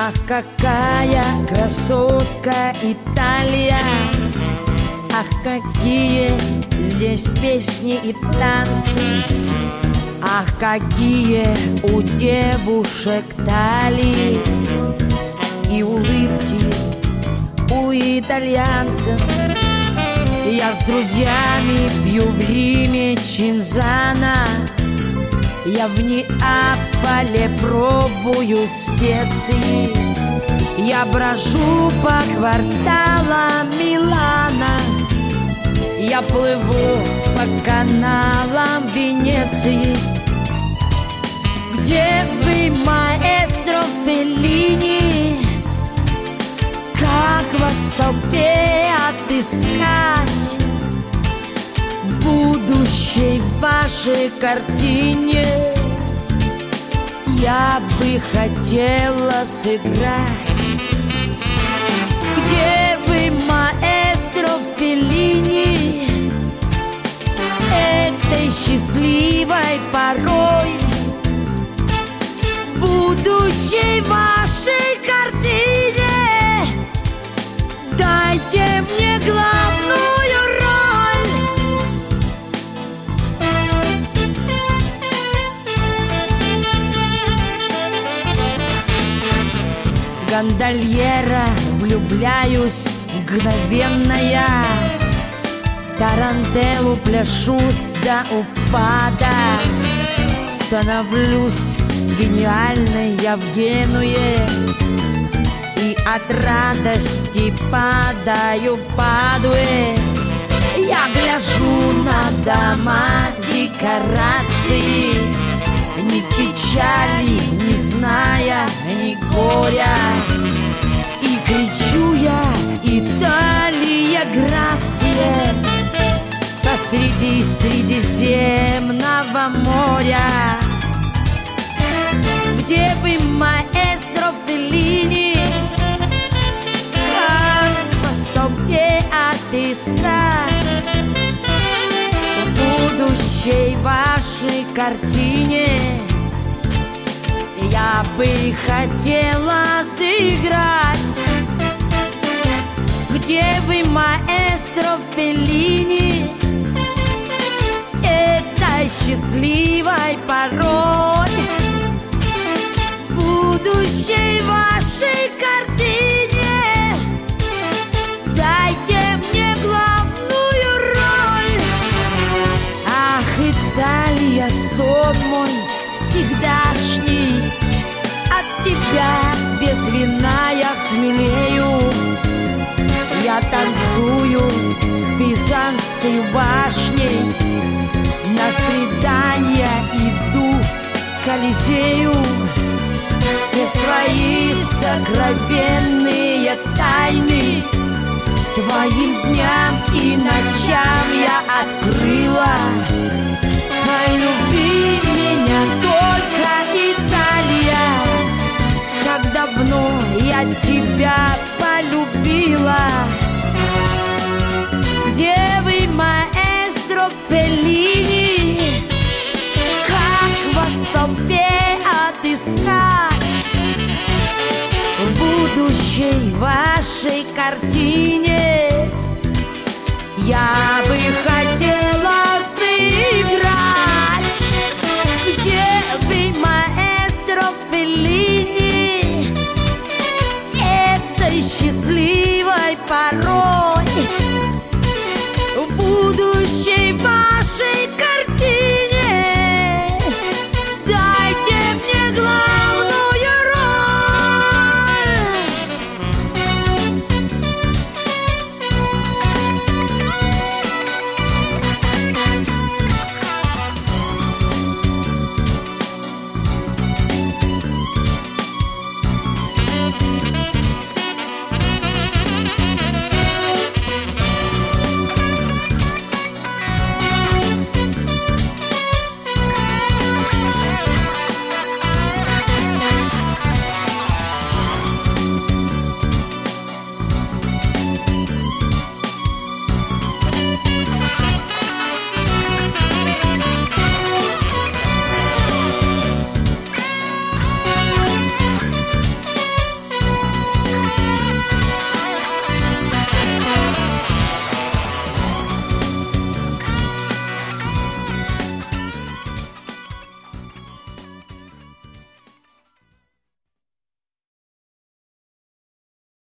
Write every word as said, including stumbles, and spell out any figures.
Ах, какая красотка Италия! Ах, какие здесь песни и танцы! Ах, какие у девушек талии и улыбки у итальянцев. Я с друзьями пью в Риме чинзана, я в Неаполе пробую специи, я брожу по кварталам Милана, я плыву по каналам Венеции. Где вы, маэстро Феллини? Как вас в толпе отыскать в будущей вашей картине? Я бы хотела сыграть. Где вы, маэстро Феллини? Этой счастливой порой в будущей вашей картине дайте мне главную роль. Гондольера, влюбляюсь мгновенная, тарантеллу пляшу до упада, становлюсь гениальной я в Генуе и от радости падаю в Падуе. Я гляжу на дома, декорации, ни печали, не зная ни горя, и кричу я: Италия, грация, посреди Средиземного моря. Где вы, маэстро Феллини? Как вас в толпе отыскать в будущей вашей картине? Я бы хотела сыграть. Где вы, маэстро Феллини? Этой счастливой порой в будущей вашей картине дайте мне главную роль. Ах, Италия, сон мой всегдашний, от тебя без вина я хмелею. Я танцую с Пизанской башней, на свидания иду к Колизею. Все свои сокровенные тайны твоим дням и ночам я открыла. Полюби меня только, Италия, как давно я тебя полюбила. Где вы, маэстро Феллини? Как вас в толпе отыскать в будущей вашей картине? Я бы хотела сыграть. Где вы, маэстро Феллини? Этой счастливой